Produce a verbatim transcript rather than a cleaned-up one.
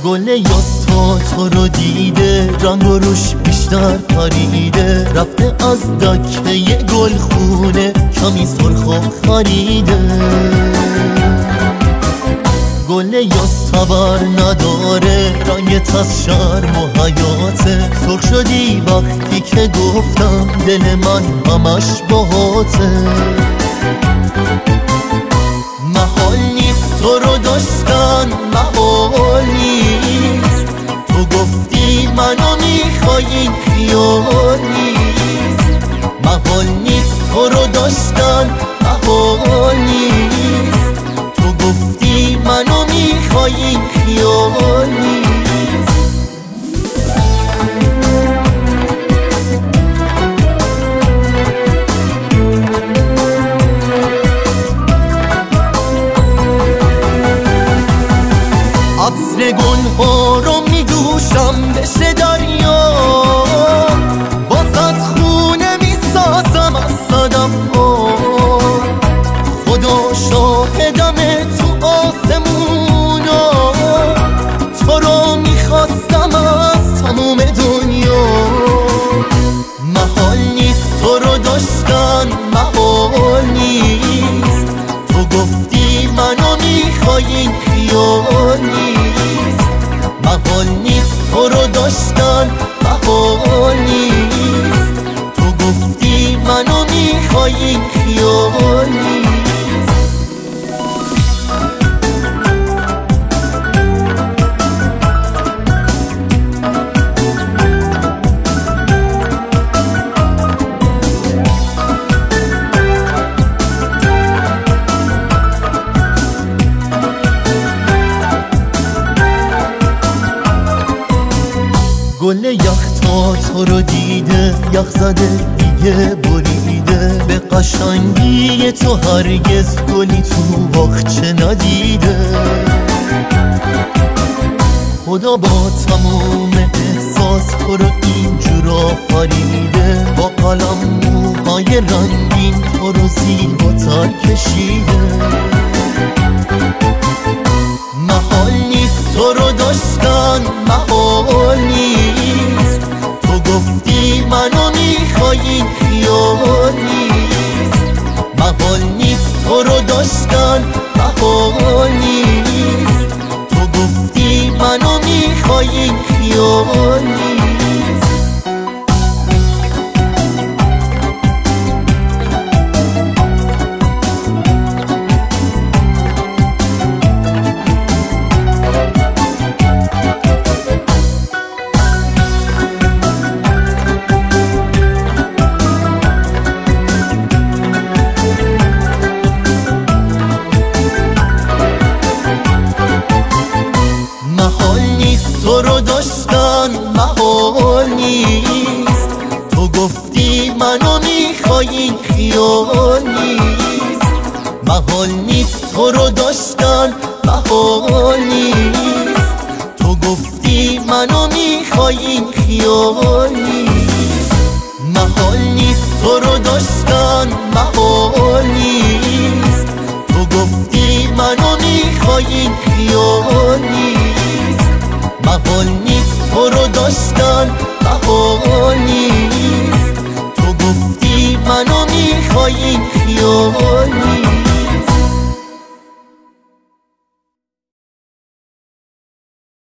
گل یاس تا تو رو دیده، رنگ و روش بیشتر پریده، رفته از دکه گل خونه کمی سرخ و خریده. گل یاس تبر نداره، رنگت از شرم و حیاته، سرخ شدی وقتی که گفتم دل من همش باهاته. محال نیست تو رو داشتن، محال نیست، تو گفتی منو میخوای این خیال نیست. محال نیست تو رو داشتن، محال نیست، تو گفتی منو میخوای این خیال نیست. عطر گل ها رو میدوشم بشه دریا، واسه خونه میسازم از صدف ها. خدا شاهدمه تو آسمونا، تو رو میخواستم از تموم دنیا. محال نیست تو رو داشتن، محال نیست، تو گفتی منو میخوای این خیال نیست. محال نیست تو رو داشتن، محال نیست، تو گفتی منو میخوای این خیال نیست. گل یخ تا تو رو دیده، یخ زده دیگه بریده، به قشنگی تو هرگز گلی تو باغچه ندیده. خدا با تموم احساس تو رو اینجور آفریده، با قلم موهای رنگین تو رو زیباتر کشیده. محال نیست تو رو داشتن، محال نیست، تو گفتی منو میخوای این خیال نیست. محال نیست تو رو داشتن، محال نیست، تو گفتی منو میخوای این خیال نیست. تو رو داشتن، محال نیست، تو گفتی منو میخوای این خیال نیست. محال نیست تو رو داشتن، محال نیست، تو گفتی منو میخوای این خیال نیست. محال نیست تو رو داشتن، محال نیست، تو گفتی منو میخوای این خیال نیست. محال نیست تو رو داشتن،